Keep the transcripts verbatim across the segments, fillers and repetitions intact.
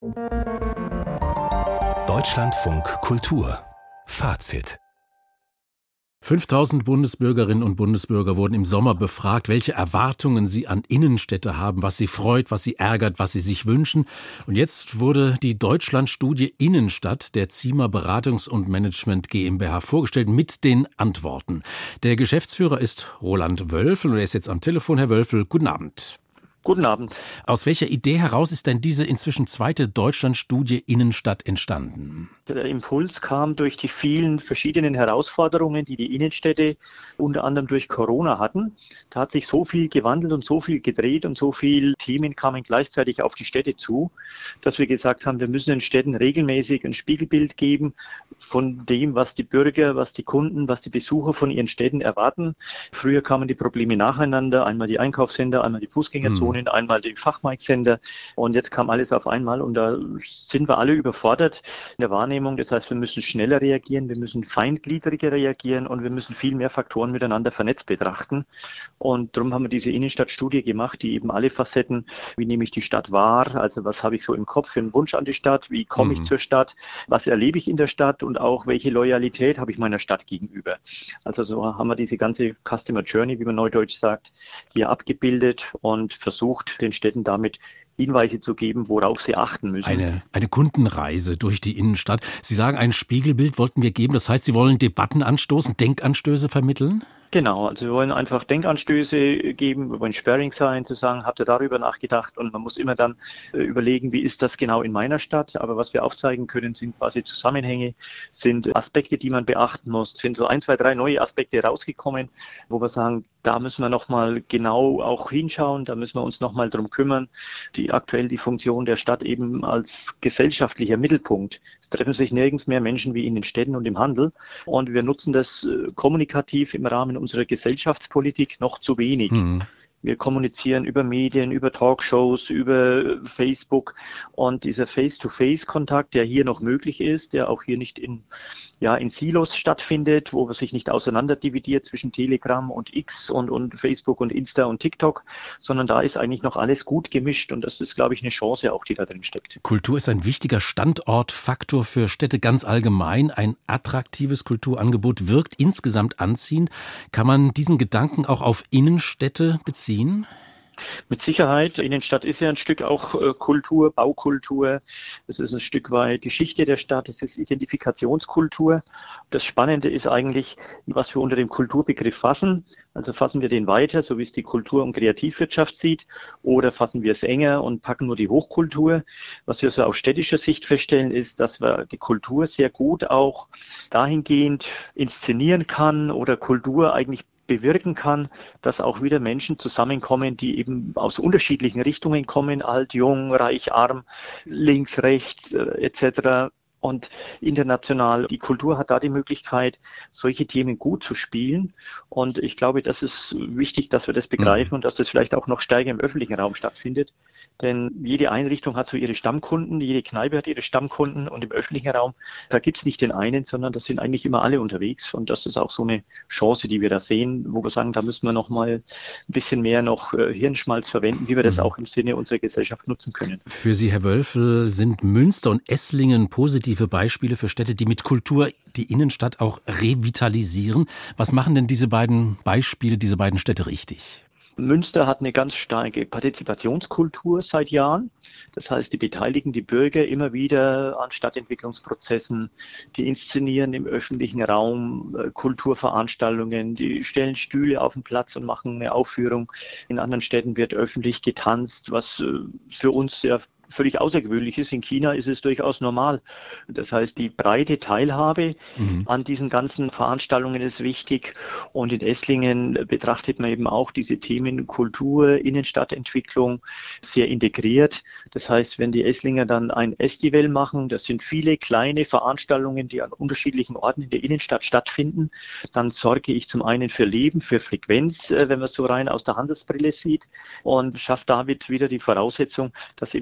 Deutschlandfunk Kultur Fazit. fünftausend Bundesbürgerinnen und Bundesbürger wurden im Sommer befragt, welche Erwartungen sie an Innenstädte haben, was sie freut, was sie ärgert, was sie sich wünschen. Und jetzt wurde die Deutschlandstudie Innenstadt der Ziemer Beratungs- und Management GmbH vorgestellt mit den Antworten. Der Geschäftsführer ist Roland Wölfel und er ist jetzt am Telefon. Herr Wölfel, guten Abend. Guten Abend. Aus welcher Idee heraus ist denn diese inzwischen zweite Deutschlandstudie Innenstadt entstanden? Der Impuls kam durch die vielen verschiedenen Herausforderungen, die die Innenstädte unter anderem durch Corona hatten. Da hat sich so viel gewandelt und so viel gedreht und so viele Themen kamen gleichzeitig auf die Städte zu, dass wir gesagt haben, wir müssen den Städten regelmäßig ein Spiegelbild geben von dem, was die Bürger, was die Kunden, was die Besucher von ihren Städten erwarten. Früher kamen die Probleme nacheinander, einmal die Einkaufscenter, einmal die Fußgängerzonen, hm. einmal die Fachmarktsender und jetzt kam alles auf einmal und da sind wir alle überfordert in der Wahrnehmung. Das heißt, wir müssen schneller reagieren, wir müssen feingliedriger reagieren und wir müssen viel mehr Faktoren miteinander vernetzt betrachten. Und darum haben wir diese Innenstadtstudie gemacht, die eben alle Facetten, wie nehme ich die Stadt wahr, also was habe ich so im Kopf für einen Wunsch an die Stadt, wie komme ich mhm. zur Stadt, was erlebe ich in der Stadt und auch welche Loyalität habe ich meiner Stadt gegenüber. Also so haben wir diese ganze Customer Journey, wie man neudeutsch sagt, hier abgebildet und versucht, den Städten damit Hinweise zu geben, worauf sie achten müssen. Eine, eine Kundenreise durch die Innenstadt. Sie sagen, ein Spiegelbild wollten wir geben. Das heißt, Sie wollen Debatten anstoßen, Denkanstöße vermitteln? Genau, also wir wollen einfach Denkanstöße geben, wir wollen Sparring sein, zu sagen, habt ihr darüber nachgedacht? Und man muss immer dann äh, überlegen, wie ist das genau in meiner Stadt? Aber was wir aufzeigen können, sind quasi Zusammenhänge, sind Aspekte, die man beachten muss, sind so ein, zwei, drei neue Aspekte rausgekommen, wo wir sagen, da müssen wir nochmal genau auch hinschauen, da müssen wir uns nochmal drum kümmern, die aktuell die Funktion der Stadt eben als gesellschaftlicher Mittelpunkt. Es treffen sich nirgends mehr Menschen wie in den Städten und im Handel und wir nutzen das äh, kommunikativ im Rahmen unserer Gesellschaftspolitik noch zu wenig. Mhm. Wir kommunizieren über Medien, über Talkshows, über Facebook und dieser Face-to-Face-Kontakt, der hier noch möglich ist, der auch hier nicht in, ja, in Silos stattfindet, wo man sich nicht auseinanderdividiert zwischen Telegram und X und, und Facebook und Insta und TikTok, sondern da ist eigentlich noch alles gut gemischt und das ist, glaube ich, eine Chance auch, die da drin steckt. Kultur ist ein wichtiger Standortfaktor für Städte ganz allgemein. Ein attraktives Kulturangebot wirkt insgesamt anziehend. Kann man diesen Gedanken auch auf Innenstädte beziehen? Mit Sicherheit. Innenstadt ist ja ein Stück auch äh, Kultur, Baukultur. Es ist ein Stück weit Geschichte der Stadt. Es ist Identifikationskultur. Das Spannende ist eigentlich, was wir unter dem Kulturbegriff fassen. Also fassen wir den weiter, so wie es die Kultur- und Kreativwirtschaft sieht, oder fassen wir es enger und packen nur die Hochkultur. Was wir so aus städtischer Sicht feststellen, ist, dass wir die Kultur sehr gut auch dahingehend inszenieren kann oder Kultur eigentlich bewirken kann, dass auch wieder Menschen zusammenkommen, die eben aus unterschiedlichen Richtungen kommen, alt, jung, reich, arm, links, rechts äh, et cetera. Und international, die Kultur hat da die Möglichkeit, solche Themen gut zu spielen. Und ich glaube, das ist wichtig, dass wir das begreifen mhm. und dass das vielleicht auch noch stärker im öffentlichen Raum stattfindet. Denn jede Einrichtung hat so ihre Stammkunden, jede Kneipe hat ihre Stammkunden und im öffentlichen Raum, da gibt es nicht den einen, sondern das sind eigentlich immer alle unterwegs. Und das ist auch so eine Chance, die wir da sehen, wo wir sagen, da müssen wir noch mal ein bisschen mehr noch Hirnschmalz verwenden, wie wir das auch im Sinne unserer Gesellschaft nutzen können. Für Sie, Herr Wölfel, sind Münster und Esslingen positiv Beispiele für Städte, die mit Kultur die Innenstadt auch revitalisieren. Was machen denn diese beiden Beispiele, diese beiden Städte richtig? Münster hat eine ganz starke Partizipationskultur seit Jahren. Das heißt, die beteiligen die Bürger immer wieder an Stadtentwicklungsprozessen, die inszenieren im öffentlichen Raum Kulturveranstaltungen, die stellen Stühle auf den Platz und machen eine Aufführung. In anderen Städten wird öffentlich getanzt, was für uns sehr völlig außergewöhnlich ist. In China ist es durchaus normal. Das heißt, die breite Teilhabe mhm. an diesen ganzen Veranstaltungen ist wichtig. Und in Esslingen betrachtet man eben auch diese Themen Kultur, Innenstadtentwicklung sehr integriert. Das heißt, wenn die Esslinger dann ein Festival machen, das sind viele kleine Veranstaltungen, die an unterschiedlichen Orten in der Innenstadt stattfinden, dann sorge ich zum einen für Leben, für Frequenz, wenn man es so rein aus der Handelsbrille sieht, und schafft damit wieder die Voraussetzung, dass eben die Bevölkerung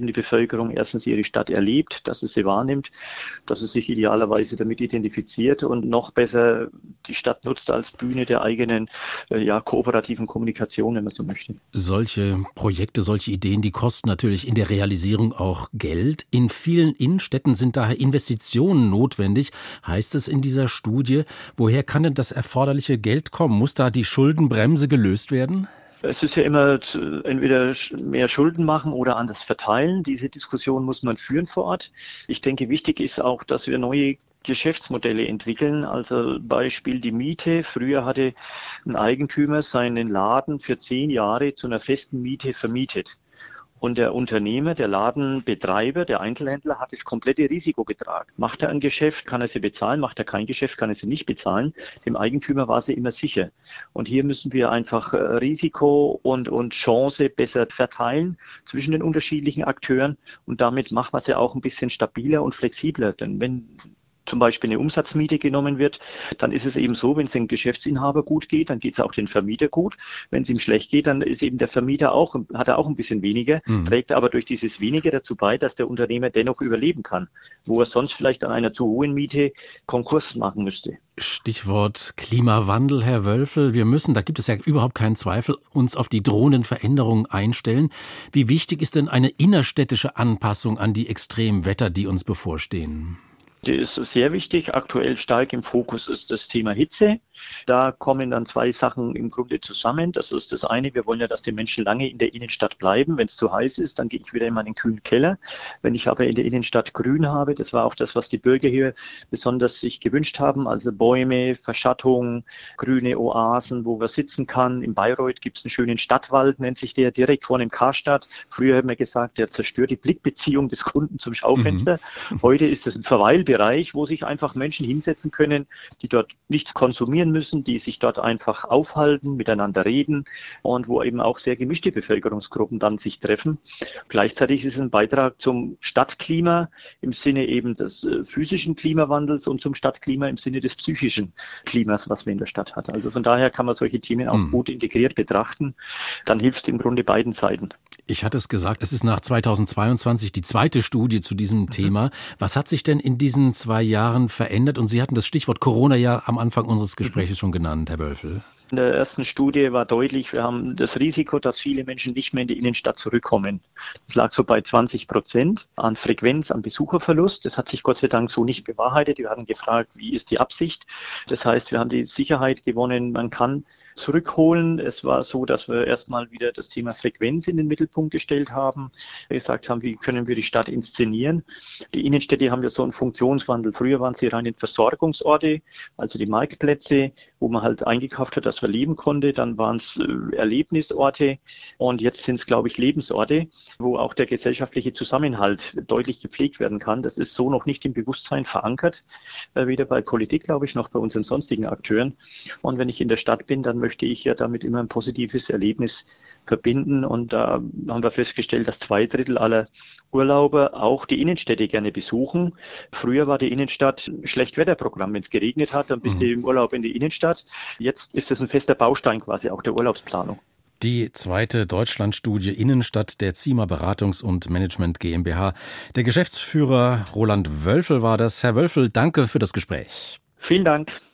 Bevölkerung erstens ihre Stadt erlebt, dass sie sie wahrnimmt, dass sie sich idealerweise damit identifiziert und noch besser die Stadt nutzt als Bühne der eigenen ja, kooperativen Kommunikation, wenn man so möchte. Solche Projekte, solche Ideen, die kosten natürlich in der Realisierung auch Geld. In vielen Innenstädten sind daher Investitionen notwendig, heißt es in dieser Studie. Woher kann denn das erforderliche Geld kommen? Muss da die Schuldenbremse gelöst werden? Es ist ja immer entweder mehr Schulden machen oder anders verteilen. Diese Diskussion muss man führen vor Ort. Ich denke, wichtig ist auch, dass wir neue Geschäftsmodelle entwickeln. Also Beispiel die Miete. Früher hatte ein Eigentümer seinen Laden für zehn Jahre zu einer festen Miete vermietet. Und der Unternehmer, der Ladenbetreiber, der Einzelhändler hat das komplette Risiko getragen. Macht er ein Geschäft, kann er sie bezahlen. Macht er kein Geschäft, kann er sie nicht bezahlen. Dem Eigentümer war sie immer sicher. Und hier müssen wir einfach Risiko und, und Chance besser verteilen zwischen den unterschiedlichen Akteuren. Und damit machen wir es ja auch ein bisschen stabiler und flexibler. Denn wenn zum Beispiel eine Umsatzmiete genommen wird, dann ist es eben so, wenn es dem Geschäftsinhaber gut geht, dann geht es auch den Vermieter gut. Wenn es ihm schlecht geht, dann ist eben der Vermieter auch, hat er auch ein bisschen weniger, mhm. trägt aber durch dieses Weniger dazu bei, dass der Unternehmer dennoch überleben kann, wo er sonst vielleicht an einer zu hohen Miete Konkurs machen müsste. Stichwort Klimawandel, Herr Wölfel. Wir müssen, da gibt es ja überhaupt keinen Zweifel, uns auf die drohenden Veränderungen einstellen. Wie wichtig ist denn eine innerstädtische Anpassung an die Extremwetter, die uns bevorstehen? Die ist sehr wichtig. Aktuell stark im Fokus ist das Thema Hitze. Da kommen dann zwei Sachen im Grunde zusammen. Das ist das eine, wir wollen ja, dass die Menschen lange in der Innenstadt bleiben. Wenn es zu heiß ist, dann gehe ich wieder in meinen kühlen Keller. Wenn ich aber in der Innenstadt Grün habe, das war auch das, was die Bürger hier besonders sich gewünscht haben, also Bäume, Verschattung, grüne Oasen, wo man sitzen kann. In Bayreuth gibt es einen schönen Stadtwald, nennt sich der, direkt vor dem Karstadt. Früher haben wir gesagt, der zerstört die Blickbeziehung des Kunden zum Schaufenster. Mhm. Heute ist es ein Verweilbereich, wo sich einfach Menschen hinsetzen können, die dort nichts konsumieren müssen, die sich dort einfach aufhalten, miteinander reden und wo eben auch sehr gemischte Bevölkerungsgruppen dann sich treffen. Gleichzeitig ist es ein Beitrag zum Stadtklima im Sinne eben des äh, physischen Klimawandels und zum Stadtklima im Sinne des psychischen Klimas, was wir in der Stadt hat. Also von daher kann man solche Themen auch mhm. gut integriert betrachten. Dann hilft es im Grunde beiden Seiten. Ich hatte es gesagt, es ist nach zweitausendzweiundzwanzig die zweite Studie zu diesem mhm. Thema. Was hat sich denn in diesen zwei Jahren verändert? Und Sie hatten das Stichwort Corona ja am Anfang unseres Gesprächs schon genannt, Herr Wölfel. In der ersten Studie war deutlich, wir haben das Risiko, dass viele Menschen nicht mehr in die Innenstadt zurückkommen. Das lag so bei zwanzig Prozent an Frequenz, an Besucherverlust. Das hat sich Gott sei Dank so nicht bewahrheitet. Wir hatten gefragt, wie ist die Absicht? Das heißt, wir haben die Sicherheit gewonnen, man kann zurückholen. Es war so, dass wir erstmal wieder das Thema Frequenz in den Mittelpunkt gestellt haben. Wir gesagt haben, wie können wir die Stadt inszenieren? Die Innenstädte haben ja so einen Funktionswandel. Früher waren sie reine Versorgungsorte, also die Marktplätze, wo man halt eingekauft hat, dass man leben konnte. Dann waren es Erlebnisorte und jetzt sind es, glaube ich, Lebensorte, wo auch der gesellschaftliche Zusammenhalt deutlich gepflegt werden kann. Das ist so noch nicht im Bewusstsein verankert, weder bei Politik, glaube ich, noch bei unseren sonstigen Akteuren. Und wenn ich in der Stadt bin, dann möchte ich ja damit immer ein positives Erlebnis verbinden. Und da haben wir festgestellt, dass zwei Drittel aller Urlauber auch die Innenstädte gerne besuchen. Früher war die Innenstadt ein Schlechtwetterprogramm. Wenn es geregnet hat, dann bist mhm. du im Urlaub in die Innenstadt. Jetzt ist es ein fester Baustein quasi auch der Urlaubsplanung. Die zweite Deutschlandstudie Innenstadt der Ziemer Beratungs- und Management GmbH. Der Geschäftsführer Roland Wölfel war das. Herr Wölfel, danke für das Gespräch. Vielen Dank.